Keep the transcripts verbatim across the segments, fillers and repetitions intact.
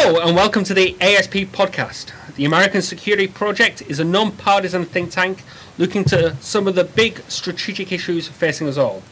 Hello and welcome to the A S P podcast. The American Security Project is a non-partisan think tank looking to some of the big strategic issues facing us all.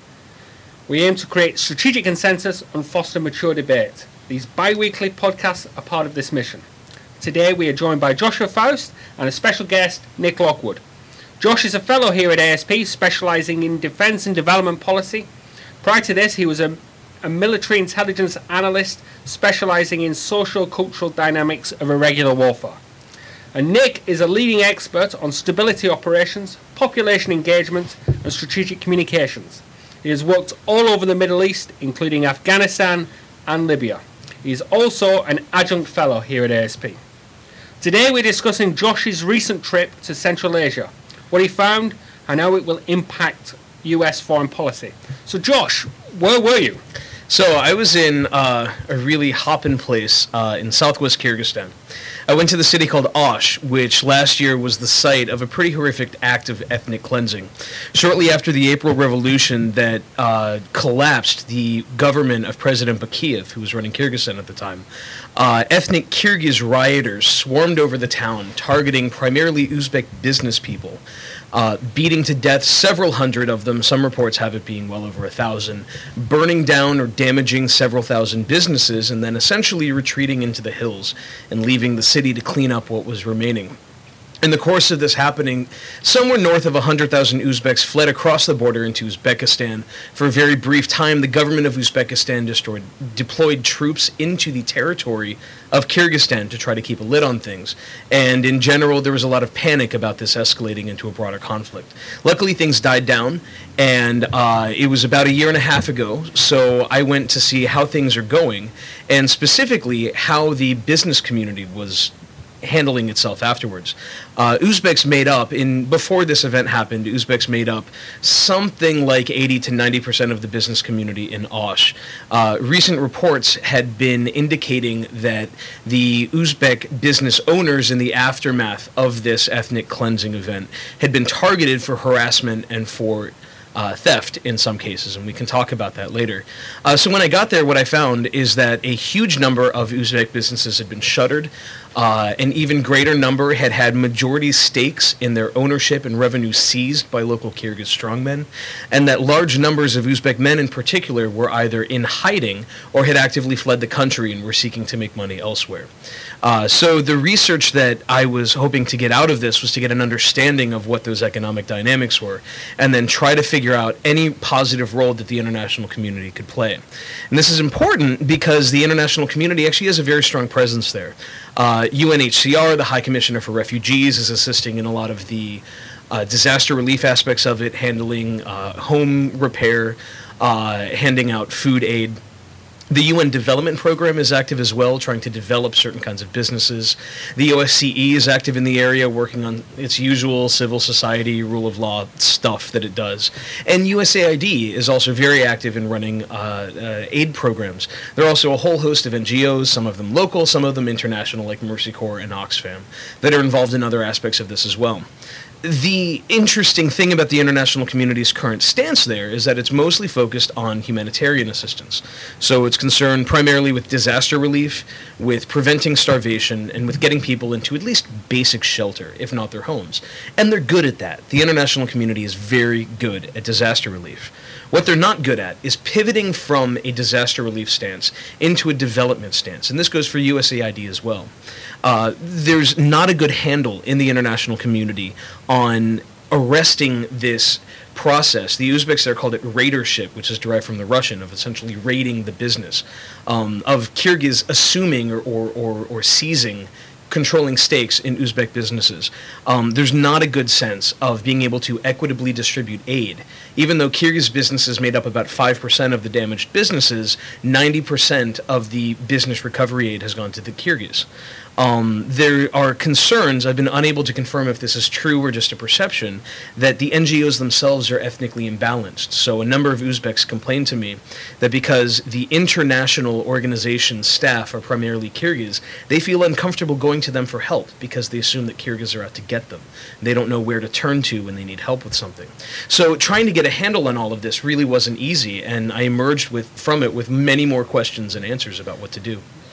We aim to create strategic consensus and foster mature debate. These bi-weekly podcasts are part of this mission. Today we are joined by Joshua Faust and a special guest, Nick Lockwood. Josh is a fellow here at A S P, specialising in defence and development policy. Prior to this, he was a a military intelligence analyst specialising in socio-cultural dynamics of irregular warfare. And Nick is a leading expert on stability operations, population engagement and strategic communications. He has worked all over the Middle East, including Afghanistan and Libya. He is also an adjunct fellow here at A S P. Today we're discussing Josh's recent trip to Central Asia, what he found and how it will impact U S foreign policy. So Josh, where were you? So I was in uh, a really hoppin' place uh, in southwest Kyrgyzstan. I went to the city called Osh, which last year was the site of a pretty horrific act of ethnic cleansing. Shortly after the April Revolution that uh, collapsed the government of President Bakiyev, who was running Kyrgyzstan at the time, uh, ethnic Kyrgyz rioters swarmed over the town, targeting primarily Uzbek business people. Uh, beating to death several hundred of them, some reports have it being well over a thousand, burning down or damaging several thousand businesses, and then essentially retreating into the hills and leaving the city to clean up what was remaining. In the course of this happening, somewhere north of one hundred thousand Uzbeks fled across the border into Uzbekistan. For a very brief time, the government of Uzbekistan destroyed, deployed troops into the territory of Kyrgyzstan to try to keep a lid on things. And in general, there was a lot of panic about this escalating into a broader conflict. Luckily, things died down, and uh, it was about a year and a half ago, so I went to see how things are going, and specifically how the business community was handling itself afterwards. Uh, Uzbeks made up, in before this event happened, Uzbeks made up something like eighty to ninety percent of the business community in Osh. Uh, recent reports had been indicating that the Uzbek business owners in the aftermath of this ethnic cleansing event had been targeted for harassment and for Uh, theft in some cases, and we can talk about that later. Uh, so when I got there, what I found is that a huge number of Uzbek businesses had been shuttered. Uh, an even greater number had had majority stakes in their ownership and revenue seized by local Kyrgyz strongmen, and that large numbers of Uzbek men in particular were either in hiding or had actively fled the country and were seeking to make money elsewhere. Uh, so the research that I was hoping to get out of this was to get an understanding of what those economic dynamics were, and then try to figure out any positive role that the international community could play. And this is important because the international community actually has a very strong presence there. Uh, U N H C R, the High Commissioner for Refugees, is assisting in a lot of the uh, disaster relief aspects of it, handling uh, home repair, uh, handing out food aid. The U N Development Program is active as well, trying to develop certain kinds of businesses. The O S C E is active in the area, working on its usual civil society, rule of law stuff that it does. And U S A I D is also very active in running uh, uh, aid programs. There are also a whole host of N G Os, some of them local, some of them international, like Mercy Corps and Oxfam, that are involved in other aspects of this as well. The interesting thing about the international community's current stance there is that it's mostly focused on humanitarian assistance. So it's concerned primarily with disaster relief, with preventing starvation, and with getting people into at least basic shelter, if not their homes. And they're good at that. The international community is very good at disaster relief. What they're not good at is pivoting from a disaster relief stance into a development stance, and this goes for U S A I D as well. Uh, there's not a good handle in the international community on arresting this process. The Uzbeks there called it raidership, which is derived from the Russian, of essentially raiding the business, um, of Kyrgyz assuming or, or, or, or seizing controlling stakes in Uzbek businesses. Um, there's not a good sense of being able to equitably distribute aid. Even though Kyrgyz businesses made up about five percent of the damaged businesses, ninety percent of the business recovery aid has gone to the Kyrgyz. Um, there are concerns, I've been unable to confirm if this is true or just a perception, that the N G Os themselves are ethnically imbalanced. So a number of Uzbeks complained to me that because the international organization staff are primarily Kyrgyz, they feel uncomfortable going to them for help because they assume that Kyrgyz are out to get them. They don't know where to turn to when they need help with something. So trying to get a handle on all of this really wasn't easy, and I emerged with from it with many more questions and answers about what to do.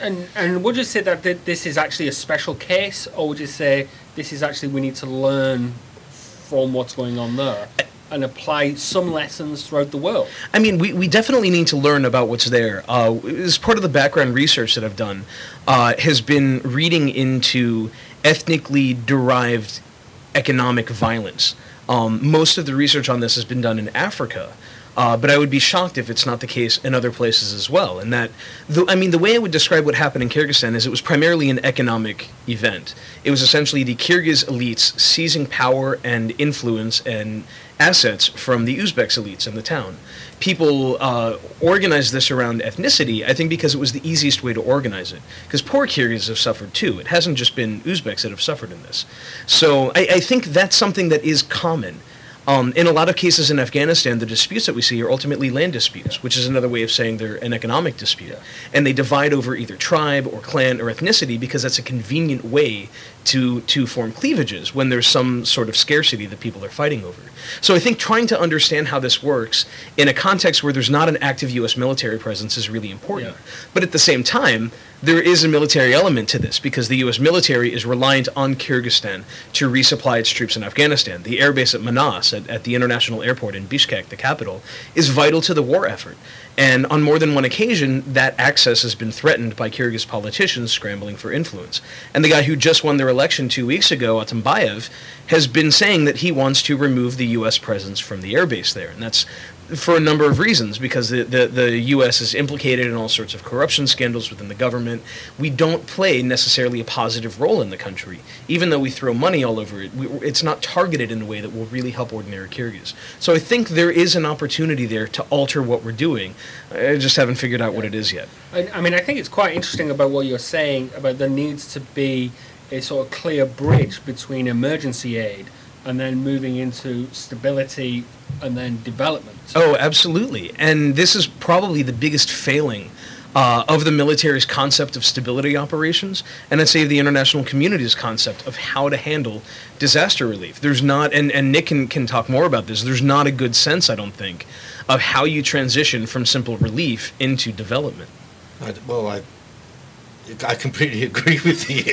And and would you say that th- this is actually a special case, or would you say this is actually we need to learn from what's going on there and apply some lessons throughout the world? I mean, we, we definitely need to learn about what's there. Uh, as part of the background research that I've done, uh, has been reading into ethnically derived economic violence. Um, most of the research on this has been done in Africa. Uh, but I would be shocked if it's not the case in other places as well. And that, the, I mean, the way I would describe what happened in Kyrgyzstan is it was primarily an economic event. It was essentially the Kyrgyz elites seizing power and influence and assets from the Uzbeks elites in the town. People uh, organized this around ethnicity, I think because it was the easiest way to organize it. Because poor Kyrgyz have suffered too. It hasn't just been Uzbeks that have suffered in this. So I, I think that's something that is common. Um, in a lot of cases in Afghanistan, the disputes that we see are ultimately land disputes, which is another way of saying they're an economic dispute. Yeah. And they divide over either tribe or clan or ethnicity because that's a convenient way to, to form cleavages when there's some sort of scarcity that people are fighting over. So I think trying to understand how this works in a context where there's not an active U S military presence is really important. Yeah. But at the same time, there is a military element to this because the U S military is reliant on Kyrgyzstan to resupply its troops in Afghanistan. The airbase at Manas, at, at the international airport in Bishkek, the capital, is vital to the war effort. And on more than one occasion, that access has been threatened by Kyrgyz politicians scrambling for influence. And the guy who just won their election two weeks ago, Atambayev, has been saying that he wants to remove the U S presence from the airbase there. And that's for a number of reasons, because the, the, the U S is implicated in all sorts of corruption scandals within the government. We don't play necessarily a positive role in the country. Even though we throw money all over it, we, it's not targeted in a way that will really help ordinary Kyrgyz. So I think there is an opportunity there to alter what we're doing. I just haven't figured out what it is yet. I, I mean, I think it's quite interesting about what you're saying about there needs to be a sort of clear bridge between emergency aid and then moving into stability and then development. Oh, absolutely. And this is probably the biggest failing uh, of the military's concept of stability operations, and I'd say the international community's concept of how to handle disaster relief. There's not, and, and Nick can, can talk more about this, there's not a good sense, I don't think, of how you transition from simple relief into development. I, well, I I completely agree with you.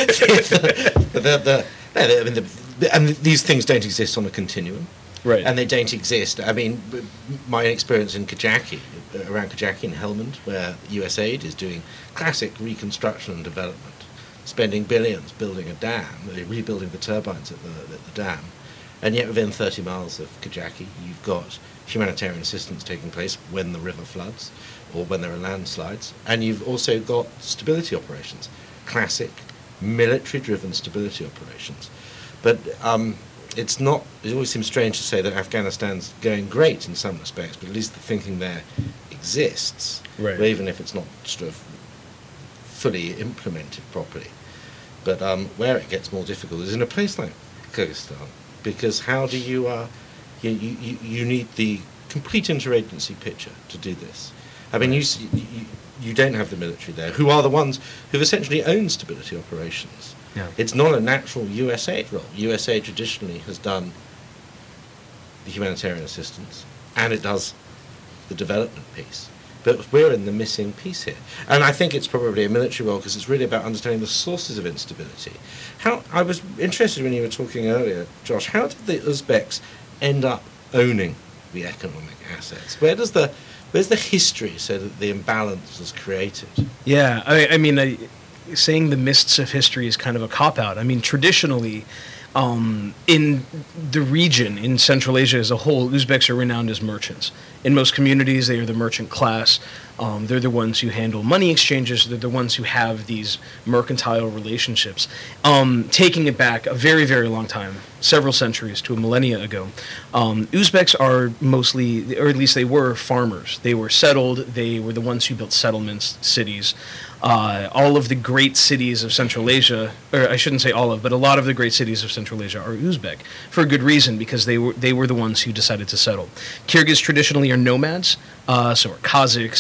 the, the, the, the, I mean, the, and these things don't exist on a continuum. Right. And they don't exist. I mean, my experience in Kajaki, around Kajaki and Helmand, where U S A I D is doing classic reconstruction and development, spending billions building a dam, rebuilding the turbines at the, at the dam, and yet within thirty miles of Kajaki, you've got humanitarian assistance taking place when the river floods or when there are landslides, and you've also got stability operations, classic military-driven stability operations. But um, it's not, it always seems strange to say that Afghanistan's going great in some respects, but at least the thinking there exists, right. even if it's not sort of fully implemented properly. But um, where it gets more difficult is in a place like Kyrgyzstan, because how do you, uh, you, you, you need the complete interagency picture to do this. I mean, you, you you don't have the military there, who are the ones who've essentially owned stability operations. Yeah. It's not a natural U S A I D role. U S A I D traditionally has done the humanitarian assistance, and it does the development piece. But we're in the missing piece here. And I think it's probably a military role because it's really about understanding the sources of instability. How I was interested when you were talking earlier, Josh, how did the Uzbeks end up owning the economic assets? Where does the Where's the history so that the imbalance was created? Yeah, I, I mean, I, saying the mists of history is kind of a cop-out. I mean, traditionally, um, in the region, in Central Asia as a whole, Uzbeks are renowned as merchants. In most communities, they are the merchant class. Um, they're the ones who handle money exchanges. They're the ones who have these mercantile relationships. Um, taking it back a very, very long time, several centuries to a millennia ago, um, Uzbeks are mostly, or at least they were, farmers. They were settled. They were the ones who built settlements, cities. Uh, all of the great cities of Central Asia, or I shouldn't say all of, but a lot of the great cities of Central Asia are Uzbek, for a good reason, because they were they were the ones who decided to settle. Kyrgyz traditionally are nomads, uh, so are Kazakhs.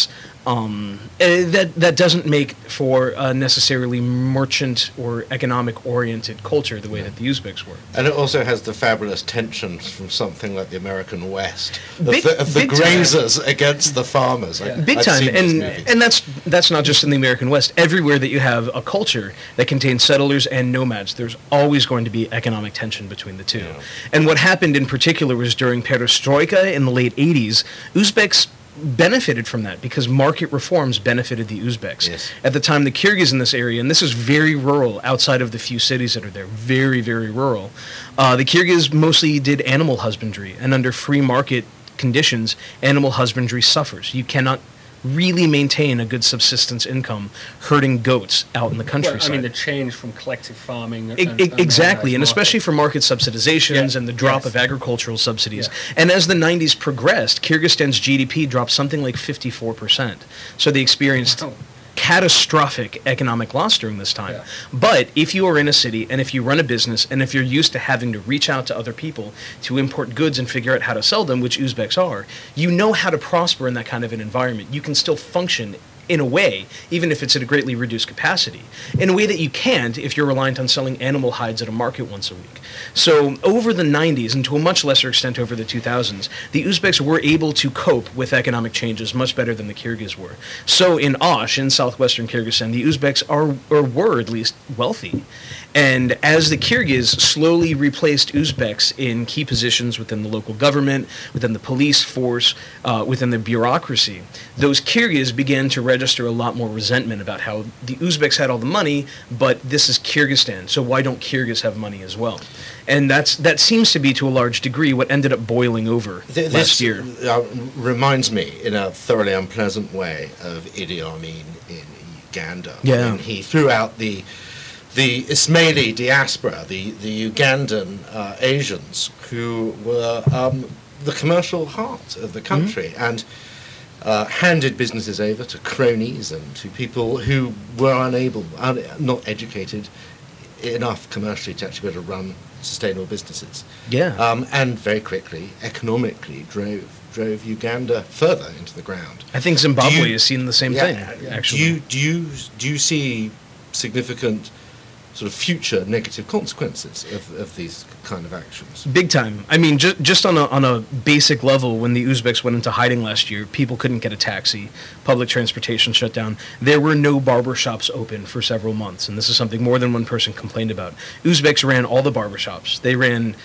Um, eh, that that doesn't make for a necessarily merchant or economic oriented culture the way that the Uzbeks were. And it also has the fabulous tensions from something like the American West of Big- the, of the big time. grazers against the farmers. I- Big I've time, seen these and movies. and that's that's not just in the American West. Everywhere that you have a culture that contains settlers and nomads, there's always going to be economic tension between the two. Yeah. And what happened in particular was during Perestroika in the late eighties, Uzbeks benefited from that because market reforms benefited the Uzbeks. Yes. At the time, the Kyrgyz in this area, and this is very rural outside of the few cities that are there, very, very rural, uh, the Kyrgyz mostly did animal husbandry, and under free market conditions, animal husbandry suffers. You cannot really maintain a good subsistence income herding goats out in the Well, countryside. I mean, the change from collective farming. And, E- and- e- and exactly, and market. especially for market subsidizations Yeah. and the drop Yes. of agricultural subsidies. Yeah. And as the nineties progressed, Kyrgyzstan's G D P dropped something like fifty-four percent. So they experienced Wow. catastrophic economic loss during this time. Yeah. But if you are in a city and if you run a business and if you're used to having to reach out to other people to import goods and figure out how to sell them, which Uzbeks are, you know how to prosper in that kind of an environment. You can still function in a way, even if it's at a greatly reduced capacity, in a way that you can't if you're reliant on selling animal hides at a market once a week. So over the nineties, and to a much lesser extent over the two thousands, the Uzbeks were able to cope with economic changes much better than the Kyrgyz were. So in Osh, in southwestern Kyrgyzstan, the Uzbeks are, or were at least, wealthy. And as the Kyrgyz slowly replaced Uzbeks in key positions within the local government, within the police force, uh, within the bureaucracy, those Kyrgyz began to register a lot more resentment about how the Uzbeks had all the money, but this is Kyrgyzstan, so why don't Kyrgyz have money as well? And that's that seems to be, to a large degree, what ended up boiling over Th- last this year. uh, reminds me, in a thoroughly unpleasant way, of Idi Amin in Uganda. Yeah. When he threw out the the Ismaili diaspora, the the Ugandan uh, Asians, who were um, the commercial heart of the country, and uh, handed businesses over to cronies and to people who were unable, un- not educated enough commercially to actually be able to run sustainable businesses. Yeah. Um, and very quickly, economically, drove drove Uganda further into the ground. I think Zimbabwe Do you- has seen the same Yeah, thing, actually. Do you do you do you see significant sort of future negative consequences of, of these kind of actions? Big time. I mean, just just on a on a basic level, when the Uzbeks went into hiding last year, people couldn't get a taxi. Public transportation shut down. There were no barber shops open for several months, and this is something more than one person complained about. Uzbeks ran all the barber shops. They ran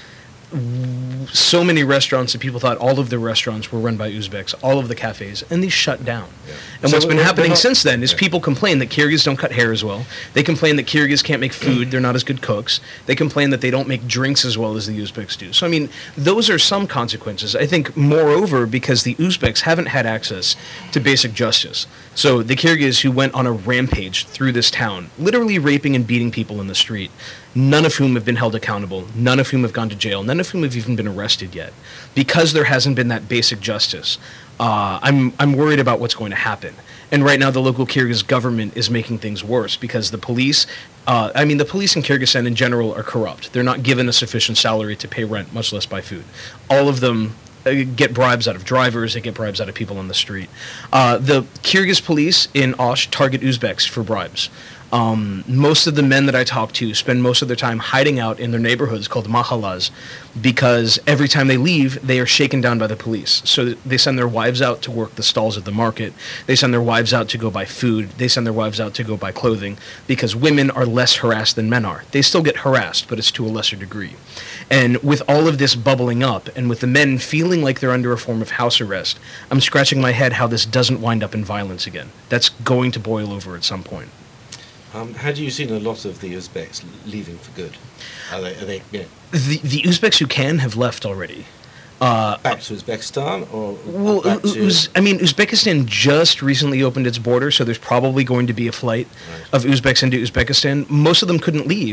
so many restaurants that people thought all of the restaurants were run by Uzbeks, all of the cafes, and these shut down. Yeah. And So what's been we're- happening we're not- since then is yeah. people complain that Kyrgyz don't cut hair as well. They complain that Kyrgyz can't make food, they're not as good cooks. They complain that they don't make drinks as well as the Uzbeks do. So, I mean, those are some consequences. I think, moreover, because the Uzbeks haven't had access to basic justice. So, the Kyrgyz who went on a rampage through this town, literally raping and beating people in the street, none of whom have been held accountable, none of whom have gone to jail, none of whom have even been arrested yet. Because there hasn't been that basic justice, uh, I'm, I'm worried about what's going to happen. And right now, the local Kyrgyz government is making things worse because the police, uh, I mean, the police in Kyrgyzstan in general are corrupt. They're not given a sufficient salary to pay rent, much less buy food. All of them uh, get bribes out of drivers, they get bribes out of people on the street. Uh, the Kyrgyz police in Osh target Uzbeks for bribes. Um, most of the men that I talk to spend most of their time hiding out in their neighborhoods called mahallas because every time they leave, they are shaken down by the police. So they send their wives out to work the stalls at the market. They send their wives out to go buy food. They send their wives out to go buy clothing because women are less harassed than men are. They still get harassed, but it's to a lesser degree. And with all of this bubbling up and with the men feeling like they're under a form of house arrest, I'm scratching my head how this doesn't wind up in violence again. That's going to boil over at some point. Um, had you seen a lot of the Uzbeks leaving for good? Are they, are they you know, The, the Uzbeks who can have left already. Uh, back to Uzbekistan or well, back U- to... Uz- I mean, Uzbekistan just recently opened its border, so there's probably going to be a flight Right. of Uzbeks into Uzbekistan. Most of them couldn't leave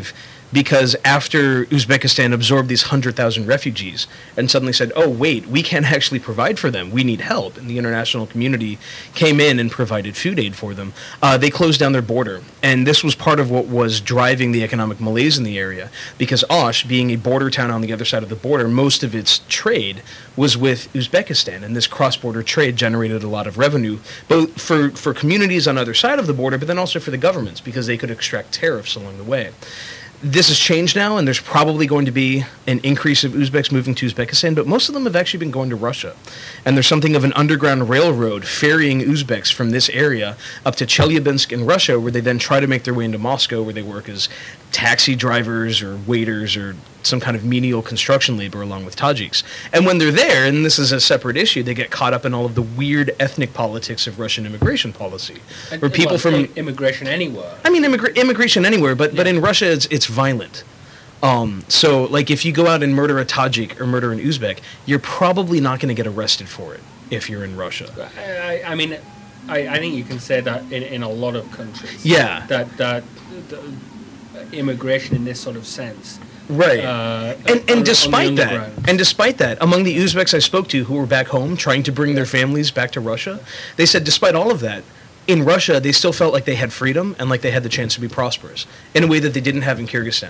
because after Uzbekistan absorbed these one hundred thousand refugees and suddenly said, oh, wait, we can't actually provide for them, we need help, and the international community came in and provided food aid for them, uh, they closed down their border. And this was part of what was driving the economic malaise in the area, because Osh, being a border town on the other side of the border, most of its trade was with Uzbekistan, and this cross-border trade generated a lot of revenue, both for, for communities on either side of the border, but then also for the governments, because they could extract tariffs along the way. This has changed now, and there's probably going to be an increase of Uzbeks moving to Uzbekistan, but most of them have actually been going to Russia. And there's something of an underground railroad ferrying Uzbeks from this area up to Chelyabinsk in Russia, where they then try to make their way into Moscow, where they work as taxi drivers or waiters or some kind of menial construction labor along with Tajiks. And when they're there, and this is a separate issue, they get caught up in all of the weird ethnic politics of Russian immigration policy, where people well, from immigration anywhere. I mean, immigra- immigration anywhere, but, yeah. but in Russia, it's it's violent. Um, so, like, if you go out and murder a Tajik or murder an Uzbek, you're probably not going to get arrested for it if you're in Russia. I, I mean, I, I think you can say that in, in a lot of countries. Yeah. That, that the immigration in this sort of sense. Right. Uh, and and despite that, underground. and despite that, among the Uzbeks I spoke to who were back home trying to bring their families back to Russia, they said despite all of that, in Russia, they still felt like they had freedom and like they had the chance to be prosperous in a way that they didn't have in Kyrgyzstan.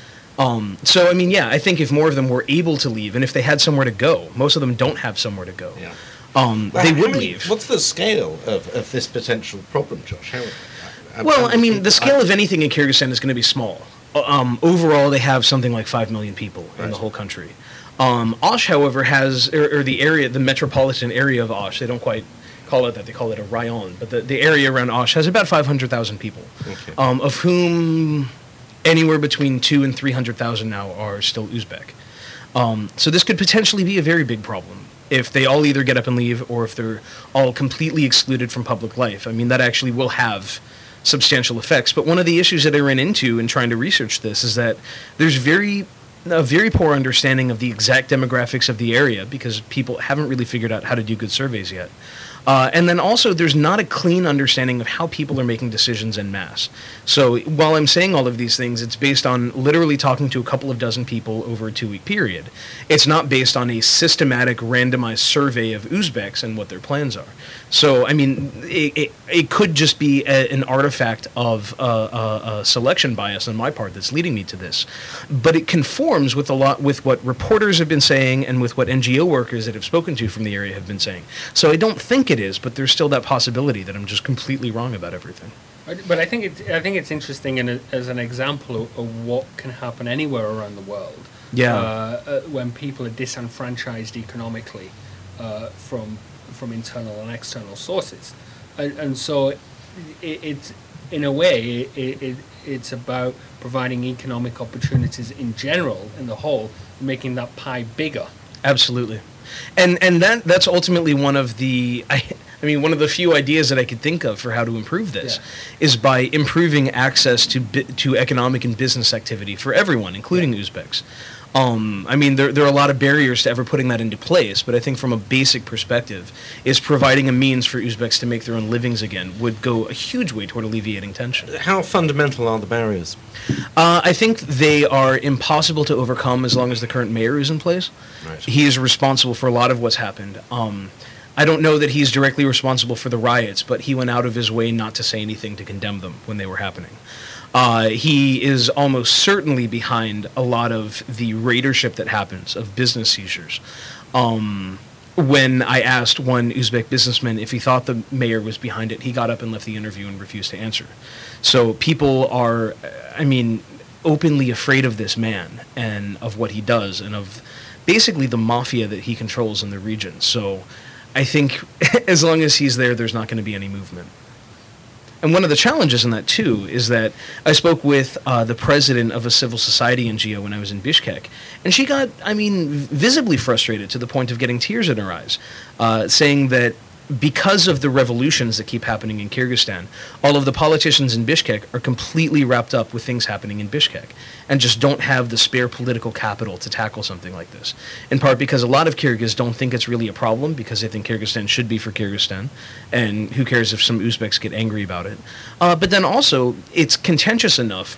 Um, so, I mean, yeah, I think if more of them were able to leave and if they had somewhere to go, most of them don't have somewhere to go. Yeah. Um, well, they how would many, leave. What's the scale of, of this potential problem, Josh? How, how, well, how I mean, people, the scale I, of anything in Kyrgyzstan is going to be small. Um, overall, they have something like five million people right. in the whole country. Um, Osh, however, has, or, or the area, the metropolitan area of Osh, they don't quite call it that, they call it a rayon, but the, the area around Osh has about five hundred thousand people, okay. um, of whom anywhere between two and three hundred thousand now are still Uzbek. Um, so this could potentially be a very big problem if they all either get up and leave or if they're all completely excluded from public life. I mean, that actually will have substantial effects. But one of the issues that I ran into in trying to research this is that there's very a very poor understanding of the exact demographics of the area because people haven't really figured out how to do good surveys yet. Uh, and then also, there's not a clean understanding of how people are making decisions en masse. So while I'm saying all of these things, it's based on literally talking to a couple of dozen people over a two-week period. It's not based on a systematic, randomized survey of Uzbeks and what their plans are. So, I mean, it, it, it could just be a, an artifact of uh, uh, uh, selection bias on my part that's leading me to this. But it conforms with a lot with what reporters have been saying and with what N G O workers that have spoken to from the area have been saying. So I don't think it is, but there's still that possibility that I'm just completely wrong about everything. But I think it, I think it's interesting in a, as an example of, of what can happen anywhere around the world. Yeah. Uh, uh, when people are disenfranchised economically uh, from from internal and external sources, and, and so it, it's in a way it, it it's about providing economic opportunities in general, in the whole, making that pie bigger. Absolutely. And and that that's ultimately one of the I, I mean one of the few ideas that I could think of for how to improve this yeah. is by improving access to to economic and business activity for everyone, including yeah. Uzbeks. Um, I mean, there there are a lot of barriers to ever putting that into place, but I think from a basic perspective, is providing a means for Uzbeks to make their own livings again would go a huge way toward alleviating tension. How fundamental are the barriers? Uh, I think they are impossible to overcome as long as the current mayor is in place. Right. He is responsible for a lot of what's happened. Um, I don't know that he's directly responsible for the riots, but he went out of his way not to say anything to condemn them when they were happening. Uh, he is almost certainly behind a lot of the raidership that happens of business seizures. Um, when I asked one Uzbek businessman if he thought the mayor was behind it, he got up and left the interview and refused to answer. So people are, I mean, openly afraid of this man and of what he does and of basically the mafia that he controls in the region. So I think as long as he's there, there's not going to be any movement. And one of the challenges in that, too, is that I spoke with uh, the president of a civil society N G O when I was in Bishkek, and she got, I mean, visibly frustrated to the point of getting tears in her eyes, uh, saying that because of the revolutions that keep happening in Kyrgyzstan, all of the politicians in Bishkek are completely wrapped up with things happening in Bishkek and just don't have the spare political capital to tackle something like this. In part because a lot of Kyrgyz don't think it's really a problem because they think Kyrgyzstan should be for Kyrgyzstan, and who cares if some Uzbeks get angry about it. Uh, but then also, it's contentious enough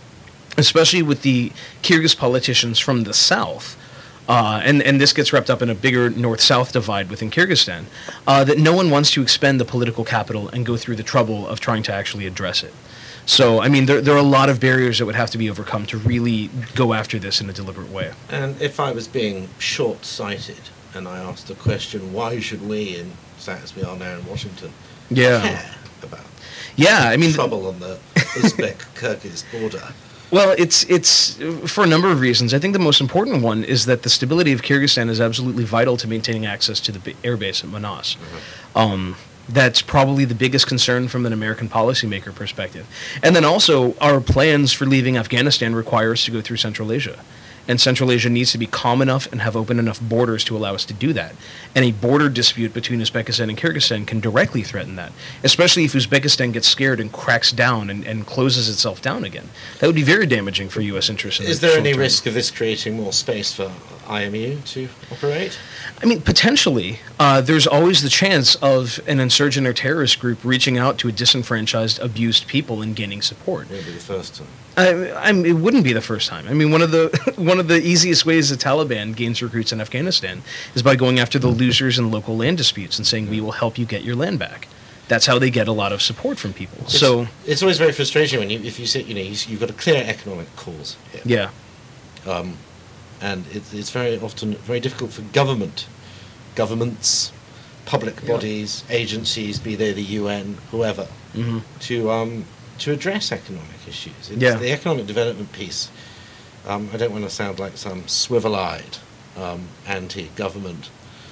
especially with the Kyrgyz politicians from the south, uh, and, and this gets wrapped up in a bigger north-south divide within Kyrgyzstan, uh, that no one wants to expend the political capital and go through the trouble of trying to actually address it. So, I mean, there, there are a lot of barriers that would have to be overcome to really go after this in a deliberate way. And if I was being short-sighted and I asked the question, why should we, in as we are now in Washington, yeah. care about yeah, I mean, trouble on the Uzbek-Kyrgyz border? Well, it's it's for a number of reasons. I think the most important one is that the stability of Kyrgyzstan is absolutely vital to maintaining access to the airbase at Manas. Mm-hmm. Um, that's probably the biggest concern from an American policymaker perspective. And then also, our plans for leaving Afghanistan require us to go through Central Asia. And Central Asia needs to be calm enough and have open enough borders to allow us to do that. And a border dispute between Uzbekistan and Kyrgyzstan can directly threaten that, especially if Uzbekistan gets scared and cracks down and, and closes itself down again. That would be very damaging for U S interests. In Is the there any short term. risk of this creating more space for I M U to operate? I mean, potentially. Uh, there's always the chance of an insurgent or terrorist group reaching out to a disenfranchised, abused people and gaining support. It won't be the first time. I, I mean, it wouldn't be the first time. I mean, one of the one of the easiest ways the Taliban gains recruits in Afghanistan is by going after the losers in local land disputes and saying, we will help you get your land back. That's how they get a lot of support from people. It's, so it's always very frustrating when you, if you say, you know, you, you've got a clear economic cause here. Yeah. Um, and it's, it's very often very difficult for government, governments, public bodies, yeah. agencies, be they the U N, whoever, mm-hmm. to um, to address economic issues. It's yeah. the economic development piece. Um, I don't want to sound like some swivel-eyed um, anti-government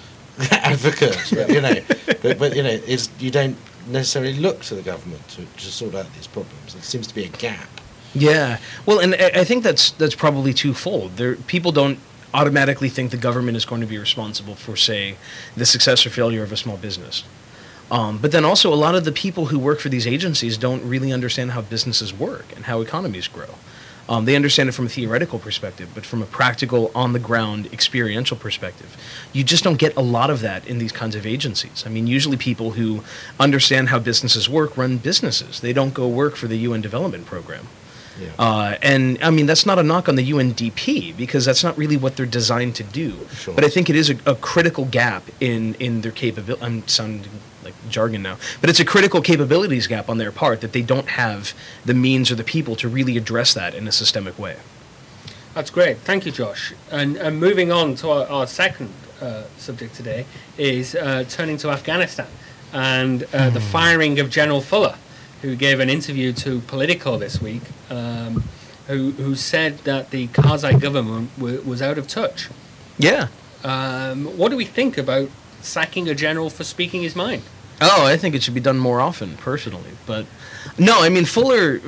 advocate, but, you know, but, but you know, it's, you don't necessarily look to the government to, to sort out these problems. There seems to be a gap. Yeah, well, and I think that's that's probably twofold. There, people don't automatically think the government is going to be responsible for, say, the success or failure of a small business. Um, but then also, a lot of the people who work for these agencies don't really understand how businesses work and how economies grow. Um, they understand it from a theoretical perspective, but from a practical, on-the-ground, experiential perspective, you just don't get a lot of that in these kinds of agencies. I mean, usually people who understand how businesses work run businesses. They don't go work for the U N Development Program. Yeah. Uh, and, I mean, that's not a knock on the U N D P, because that's not really what they're designed to do. Sure. But I think it is a, a critical gap in, in their capability. I'm sounding like jargon now. But it's a critical capabilities gap on their part that they don't have the means or the people to really address that in a systemic way. That's great. Thank you, Josh. And, and moving on to our, our second uh, subject today is uh, turning to Afghanistan and uh, mm. the firing of General Fuller, who gave an interview to Politico this week, um, who who said that the Karzai government w- was out of touch. Yeah. Um, what do we think about sacking a general for speaking his mind? Oh, I think it should be done more often, personally. But no, I mean, Fuller,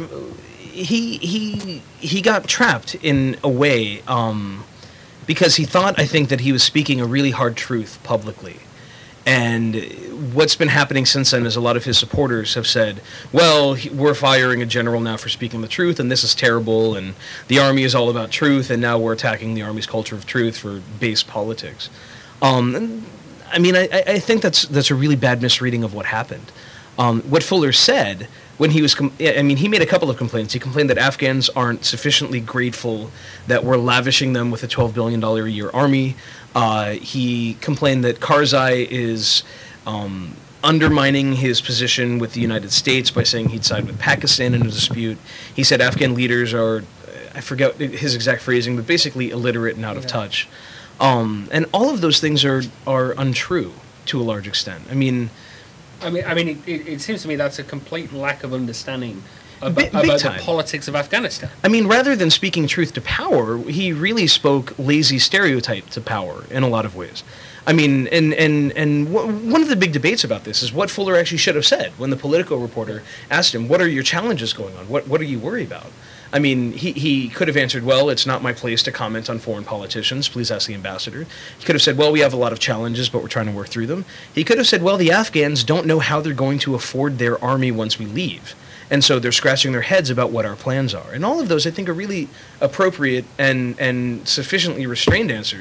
he he he got trapped in a way um, because he thought, I think, that he was speaking a really hard truth publicly. And what's been happening since then is a lot of his supporters have said, well, he, we're firing a general now for speaking the truth, and this is terrible, and the army is all about truth, and now we're attacking the army's culture of truth for base politics. Um, and, I mean, I, I think that's that's a really bad misreading of what happened. Um, what Fuller said when he was, com- I mean, he made a couple of complaints. He complained that Afghans aren't sufficiently grateful that we're lavishing them with a twelve billion dollars a year army. Uh, he complained that Karzai is um, undermining his position with the United States by saying he'd side with Pakistan in a dispute. He said Afghan leaders are, I forget his exact phrasing, but basically illiterate and out of yeah. touch. Um, and all of those things are, are untrue to a large extent. I mean... I mean, I mean, it, it, it seems to me that's a complete lack of understanding about, big, big about time. the politics of Afghanistan. I mean, rather than speaking truth to power, he really spoke lazy stereotype to power in a lot of ways. I mean, and and and w- one of the big debates about this is what Fuller actually should have said when the Politico reporter asked him, "What are your challenges going on? What what are you worried about?" I mean, he, he could have answered, well, it's not my place to comment on foreign politicians. Please ask the ambassador. He could have said, well, we have a lot of challenges, but we're trying to work through them. He could have said, well, the Afghans don't know how they're going to afford their army once we leave. And so they're scratching their heads about what our plans are. And all of those, I think, are really appropriate and, and sufficiently restrained answers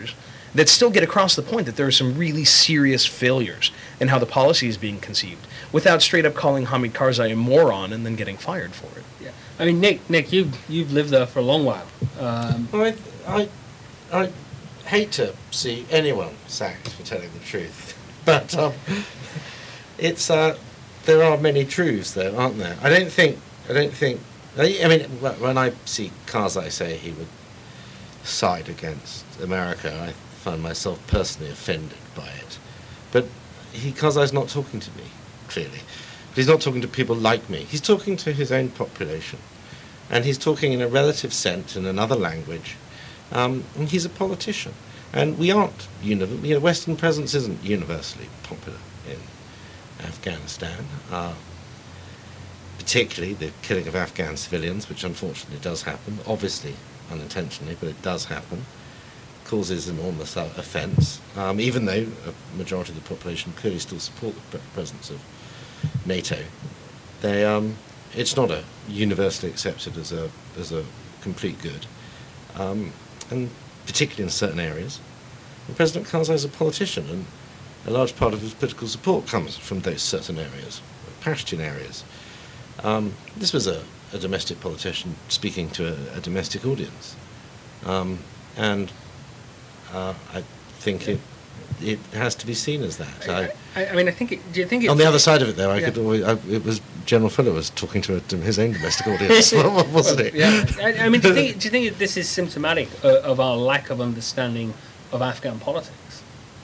that still get across the point that there are some really serious failures in how the policy is being conceived, without straight up calling Hamid Karzai a moron and then getting fired for it. Yeah. I mean, Nick, Nick, you've you've lived there for a long while. Um, I, I, I hate to see anyone sacked for telling the truth, but um, it's uh, there are many truths, though, aren't there? I don't think. I don't think. I, I mean, when I see Karzai say he would side against America, I find myself personally offended by it. But he, Karzai's not talking to me, clearly. But he's not talking to people like me. He's talking to his own population. And he's talking in a relative sense, in another language. Um, and he's a politician. And we aren't, uni- you know, Western presence isn't universally popular in Afghanistan. Uh, particularly the killing of Afghan civilians, which unfortunately does happen, obviously unintentionally, but it does happen, causes enormous uh, offence, um, even though a majority of the population clearly still support the pre- presence of NATO. They, um, it's not a universally accepted as a as a complete good, um, and particularly in certain areas. And President Karzai is a politician, and a large part of his political support comes from those certain areas, Pashtun areas. Um, this was a, a domestic politician speaking to a, a domestic audience, um, and uh, I think it it has to be seen as that. I, I, I mean, I think. It, do you think it's, on the other side of it, though, I yeah. could always, I, it was General Fuller was talking to, a, to his own domestic audience, wasn't it? Yeah. I, I mean, do you think do you think this is symptomatic of, of our lack of understanding of Afghan politics?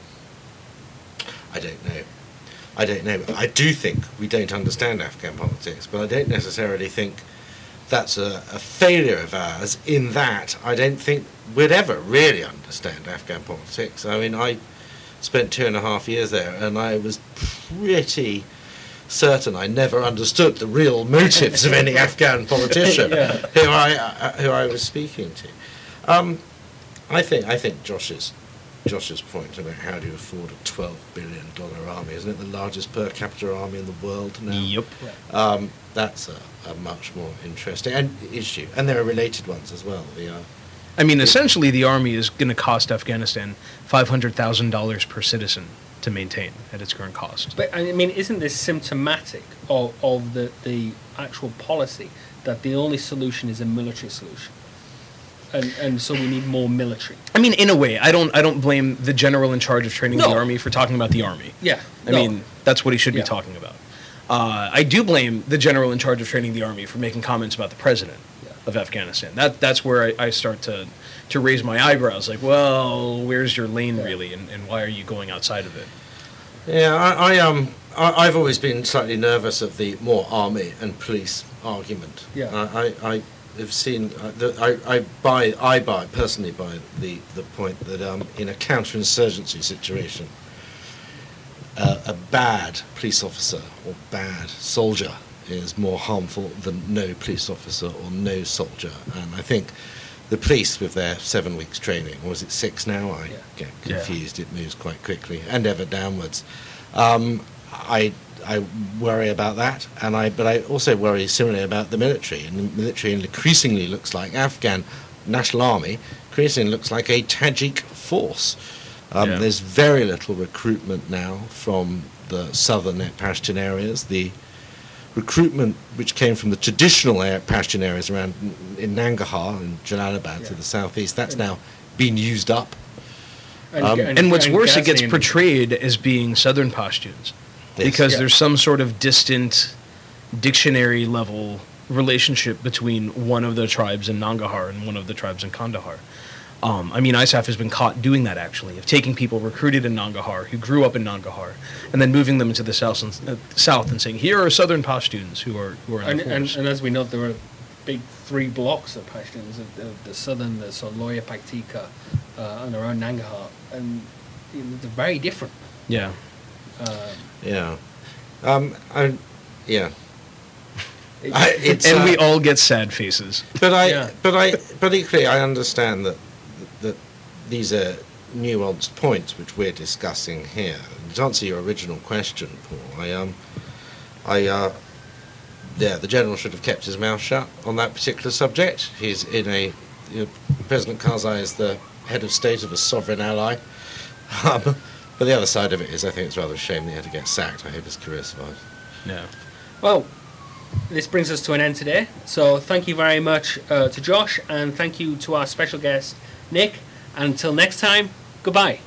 I don't know. I don't know. I do think we don't understand Afghan politics, but I don't necessarily think that's a, a failure of ours, in that I don't think we'd ever really understand Afghan politics. I mean, I spent two and a half years there, and I was pretty certain I never understood the real motives of any Afghan politician yeah. who I uh, who I was speaking to. Um, I think I think Josh's Josh's point about how do you afford a twelve billion dollar army, isn't it the largest per capita army in the world now? Yep. Um, that's a, a much more interesting and issue, and there are related ones as well. The, uh, I mean, essentially, the army is going to cost Afghanistan five hundred thousand dollars per citizen to maintain at its current cost. But I mean, isn't this symptomatic of, of the, the actual policy that the only solution is a military solution? And, and so we need more military. I mean, in a way, I don't I don't blame the general in charge of training No. the army for talking about the army. Yeah. I no. mean, that's what he should Yeah. be talking about. Uh, I do blame the general in charge of training the army for making comments about the president Yeah. of Afghanistan. That that's where I, I start to, to raise my eyebrows. Like, well, where's your lane Yeah. really, and, and why are you going outside of it? Yeah, I, I um, I, I've always been slightly nervous of the more army and police argument. Yeah. I, I, I have seen. Uh, the, I, I buy. I buy personally buy the the point that um, in a counterinsurgency situation, uh, a bad police officer or bad soldier is more harmful than no police officer or no soldier. And I think the police, with their seven weeks training, or is it six now? I Yeah. get Yeah. confused. It moves quite quickly and ever downwards. Um, I I worry about that, and I but I also worry similarly about the military. And the military increasingly looks like Afghan National Army. Increasingly looks like a Tajik force. Um, Yeah. There's very little recruitment now from the southern Pashtun areas. The recruitment which came from the traditional air, Pashtun areas around in Nangarhar and Jalalabad Yeah. to the southeast, that's now been used up. Um, And what's worse, it gets Ghazni and- portrayed as being Southern Pashtuns. Because Yeah. there's some sort of distant dictionary level relationship between one of the tribes in Nangarhar and one of the tribes in Kandahar. Um, I mean, I S A F has been caught doing that, actually, of taking people recruited in Nangarhar, who grew up in Nangarhar, and then moving them into the south and, uh, south and saying, here are Southern Pashtuns who are, who are in And, the and, force. and as we know, there are big three blocks of Pashtuns, the, the, the southern, the Soloya Paktika, uh, and around Nangarhar, and you know, they're very different. Yeah. Um, Yeah. Um, I, yeah. it- I, it's, And uh, we all get sad faces. But I, Yeah. but I, but equally, I understand that that these are nuanced points which we're discussing here. To answer your original question, Paul, I um, I uh, yeah, the general should have kept his mouth shut on that particular subject. He's in a you know, President Karzai is the head of state of a sovereign ally. Um, but the other side of it is, I think it's rather a shame that he had to get sacked. I hope his career survives. No. Well, this brings us to an end today. So thank you very much uh, to Josh, and thank you to our special guest, Nick. And until next time, goodbye.